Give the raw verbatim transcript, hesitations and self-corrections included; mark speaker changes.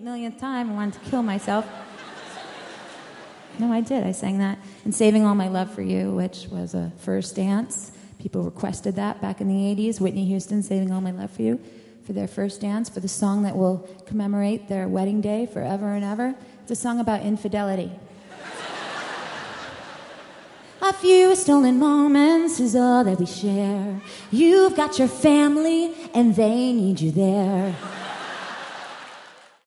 Speaker 1: millionth time and wanted to kill myself. No, I did. I sang that. And Saving All My Love for You, which was a first dance. People requested that back in the eighties. Whitney Houston, Saving All My Love for You, for their first dance, for the song that will commemorate their wedding day forever and ever. It's a song about infidelity. A few stolen moments is all that we share. You've got your family, and they need you there.